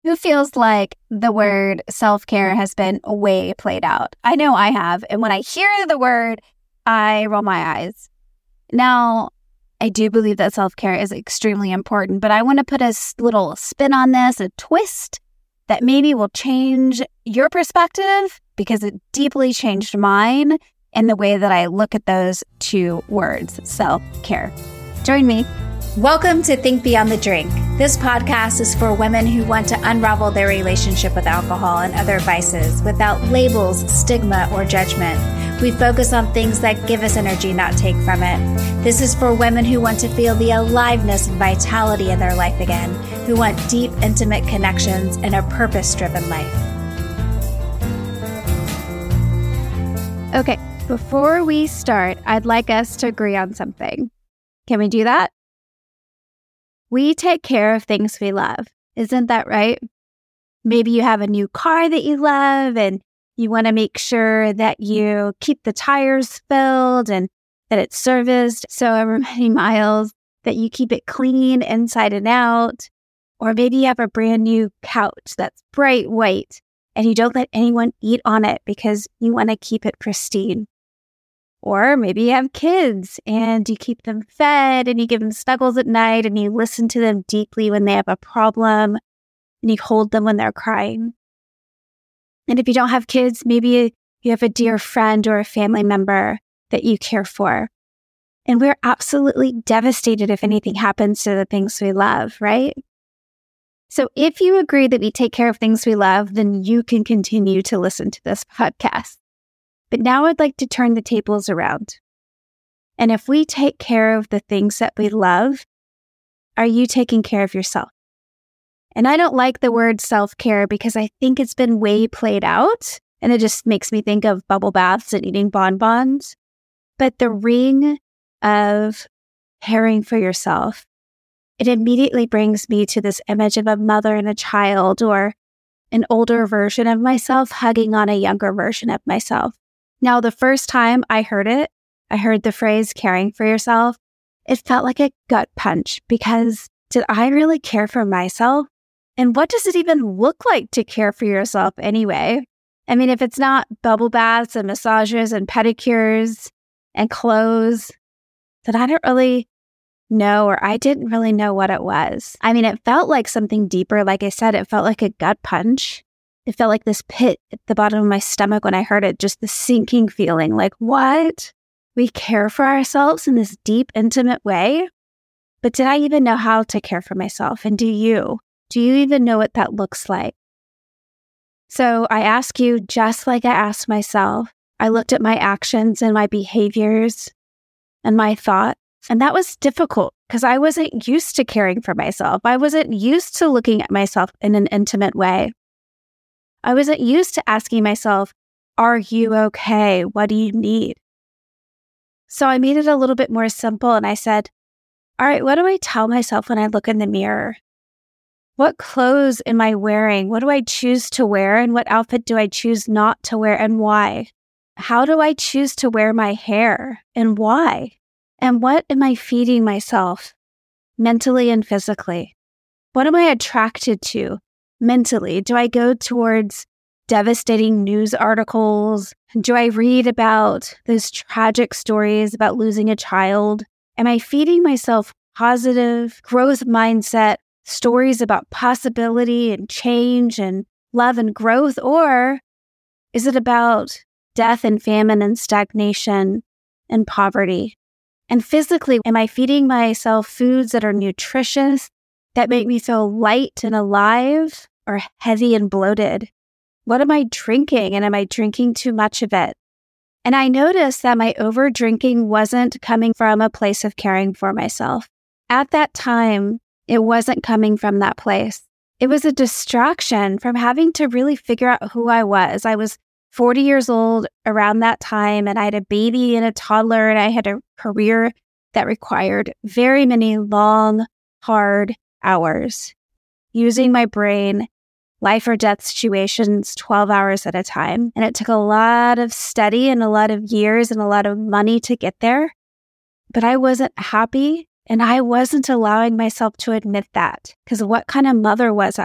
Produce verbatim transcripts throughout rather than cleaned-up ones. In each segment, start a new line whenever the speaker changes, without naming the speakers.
Who feels like the word self-care has been way played out? I know I have. And when I hear the word, I roll my eyes. Now, I do believe that self-care is extremely important, but I want to put a little spin on this, a twist that maybe will change your perspective because it deeply changed mine and the way that I look at those two words, self-care. Join me.
Welcome to Think Beyond the Drink. This podcast is for women who want to unravel their relationship with alcohol and other vices without labels, stigma, or judgment. We focus on things that give us energy, not take from it. This is for women who want to feel the aliveness and vitality in their life again, who want deep, intimate connections and a purpose-driven life.
Okay, before we start, I'd like us to agree on something. Can we do that? We take care of things we love. Isn't that right? Maybe you have a new car that you love and you want to make sure that you keep the tires filled and that it's serviced so however many miles, that you keep it clean inside and out. Or maybe you have a brand new couch that's bright white and you don't let anyone eat on it because you want to keep it pristine. Or maybe you have kids and you keep them fed and you give them snuggles at night and you listen to them deeply when they have a problem and you hold them when they're crying. And if you don't have kids, maybe you have a dear friend or a family member that you care for. And we're absolutely devastated if anything happens to the things we love, right? So if you agree that we take care of things we love, then you can continue to listen to this podcast. But now I'd like to turn the tables around. And if we take care of the things that we love, are you taking care of yourself? And I don't like the word self-care because I think it's been way played out. And it just makes me think of bubble baths and eating bonbons. But the ring of caring for yourself, it immediately brings me to this image of a mother and a child or an older version of myself hugging on a younger version of myself. Now, the first time I heard it, I heard the phrase caring for yourself, it felt like a gut punch because did I really care for myself? And what does it even look like to care for yourself anyway? I mean, if it's not bubble baths and massages and pedicures and clothes, then I don't really know, or I didn't really know what it was. I mean, it felt like something deeper. Like I said, it felt like a gut punch. It felt like this pit at the bottom of my stomach when I heard it, just the sinking feeling like, what? We care for ourselves in this deep, intimate way? But did I even know how to care for myself? And do you? Do you even know what that looks like? So I ask you, just like I asked myself, I looked at my actions and my behaviors and my thoughts, and that was difficult because I wasn't used to caring for myself. I wasn't used to looking at myself in an intimate way. I wasn't used to asking myself, are you okay? What do you need? So I made it a little bit more simple and I said, all right, what do I tell myself when I look in the mirror? What clothes am I wearing? What do I choose to wear? And what outfit do I choose not to wear and why? How do I choose to wear my hair and why? And what am I feeding myself mentally and physically? What am I attracted to? Mentally, do I go towards devastating news articles? Do I read about those tragic stories about losing a child? Am I feeding myself positive growth mindset, stories about possibility and change and love and growth? Or is it about death and famine and stagnation and poverty? And physically, am I feeding myself foods that are nutritious, that make me feel light and alive, or heavy and bloated? What am I drinking? And am I drinking too much of it? And I noticed that my over drinking wasn't coming from a place of caring for myself. At that time, it wasn't coming from that place. It was a distraction from having to really figure out who I was. I was forty years old around that time, and I had a baby and a toddler, and I had a career that required very many long, hard hours, using my brain, life or death situations twelve hours at a time. And it took a lot of study and a lot of years and a lot of money to get there. But I wasn't happy, and I wasn't allowing myself to admit that. Because what kind of mother was I?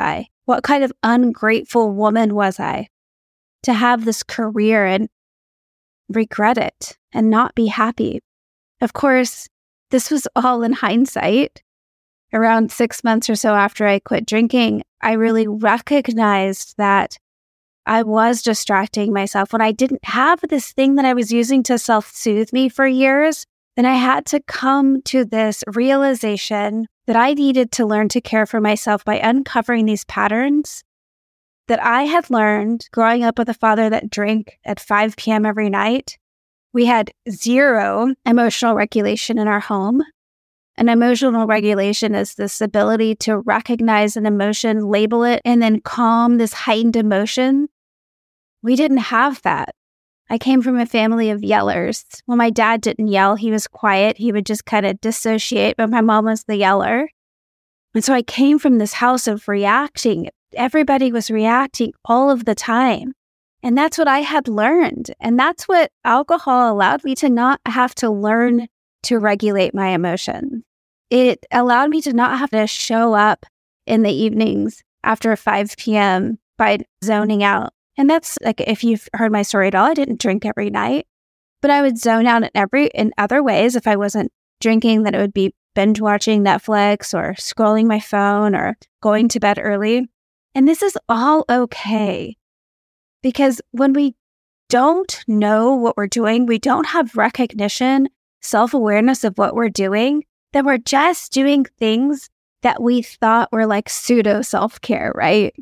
What kind of ungrateful woman was I to have this career and regret it and not be happy? Of course, this was all in hindsight. Around six months or so after I quit drinking, I really recognized that I was distracting myself. When I didn't have this thing that I was using to self-soothe me for years, then I had to come to this realization that I needed to learn to care for myself by uncovering these patterns that I had learned growing up with a father that drank at five p.m. every night. We had zero emotional regulation in our home. And emotional regulation is this ability to recognize an emotion, label it, and then calm this heightened emotion. We didn't have that. I came from a family of yellers. When my dad didn't yell, he was quiet. He would just kind of dissociate, but my mom was the yeller. And so I came from this house of reacting. Everybody was reacting all of the time. And that's what I had learned. And that's what alcohol allowed me to not have to learn to regulate my emotions. It allowed me to not have to show up in the evenings after five p.m. by zoning out. And that's like, if you've heard my story at all, I didn't drink every night, but I would zone out in every, in other ways. If I wasn't drinking, then it would be binge watching Netflix or scrolling my phone or going to bed early. And this is all okay. Because when we don't know what we're doing, we don't have recognition, self-awareness of what we're doing, then we're just doing things that we thought were like pseudo self-care, right?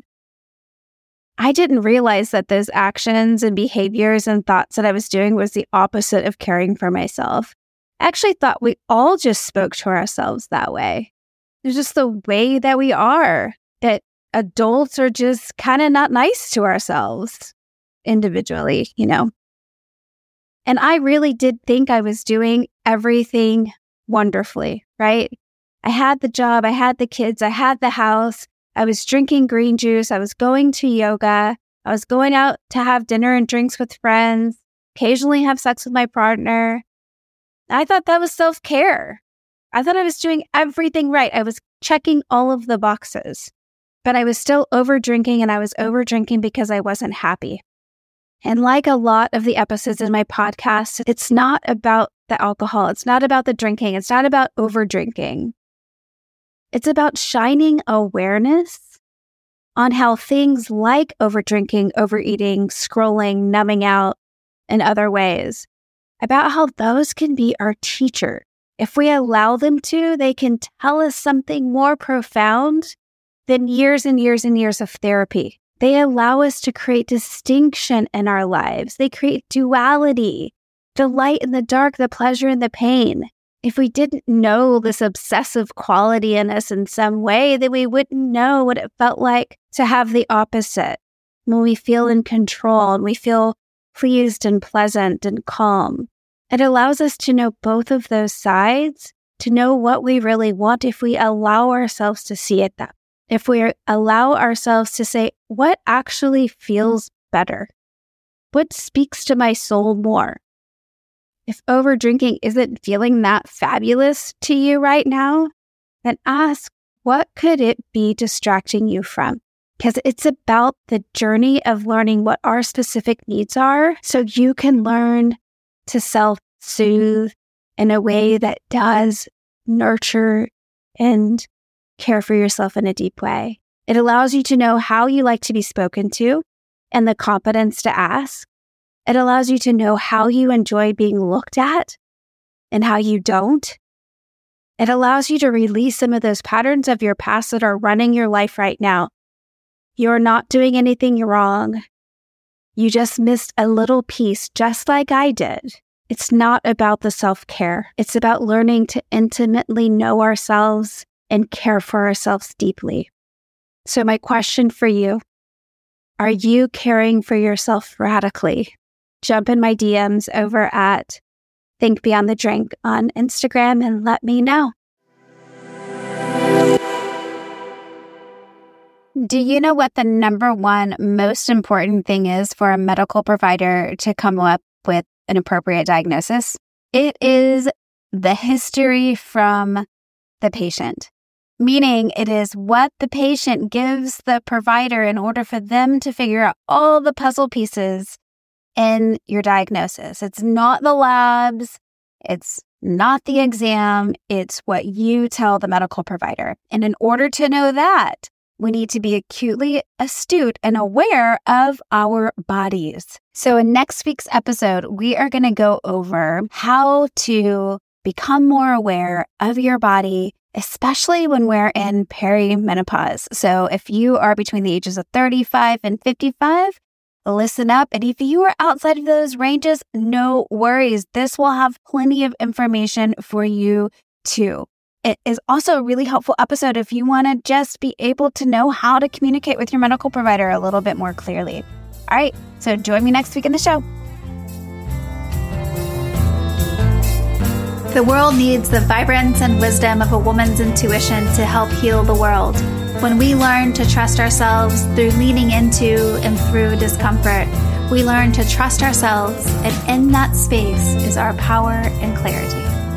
I didn't realize that those actions and behaviors and thoughts that I was doing was the opposite of caring for myself. I actually thought we all just spoke to ourselves that way. It's just the way that we are, that adults are just kind of not nice to ourselves individually, you know? And I really did think I was doing everything wonderfully, right? I had the job, I had the kids, I had the house, I was drinking green juice, I was going to yoga, I was going out to have dinner and drinks with friends, occasionally have sex with my partner. I thought that was self-care. I thought I was doing everything right. I was checking all of the boxes, but I was still over drinking, and I was over drinking because I wasn't happy. And like a lot of the episodes in my podcast, it's not about the alcohol. It's not about the drinking. It's not about over drinking. It's about shining awareness on how things like over drinking, overeating, scrolling, numbing out, and other ways, about how those can be our teacher. If we allow them to, they can tell us something more profound than years and years and years of therapy. They allow us to create distinction in our lives. They create duality, the light and the dark, the pleasure and the pain. If we didn't know this obsessive quality in us in some way, then we wouldn't know what it felt like to have the opposite, when we feel in control and we feel pleased and pleasant and calm. It allows us to know both of those sides, to know what we really want if we allow ourselves to see it that. If we allow ourselves to say, what actually feels better? What speaks to my soul more? If over drinking isn't feeling that fabulous to you right now, then ask, what could it be distracting you from? Because it's about the journey of learning what our specific needs are, so you can learn to self-soothe in a way that does nurture and care for yourself in a deep way. It allows you to know how you like to be spoken to and the confidence to ask. It allows you to know how you enjoy being looked at and how you don't. It allows you to release some of those patterns of your past that are running your life right now. You're not doing anything wrong. You just missed a little piece, just like I did. It's not about the self-care. It's about learning to intimately know ourselves and care for ourselves deeply. So my question for you, are you caring for yourself radically? Jump in my D Ms over at Think Beyond the Drink on Instagram and let me know. Do you know what the number one most important thing is for a medical provider to come up with an appropriate diagnosis? It is the history from the patient. meaning it is what the patient gives the provider in order for them to figure out all the puzzle pieces in your diagnosis. It's not the labs. It's not the exam. It's what you tell the medical provider. And in order to know that, we need to be acutely astute and aware of our bodies. So in next week's episode, we are going to go over how to become more aware of your body, especially when we're in perimenopause. So if you are between the ages of thirty-five and fifty-five, listen up. And if you are outside of those ranges, no worries. This will have plenty of information for you too. It is also a really helpful episode if you want to just be able to know how to communicate with your medical provider a little bit more clearly. All right, so join me next week in the show.
The world needs the vibrance and wisdom of a woman's intuition to help heal the world. When we learn to trust ourselves through leaning into and through discomfort, we learn to trust ourselves, and in that space is our power and clarity.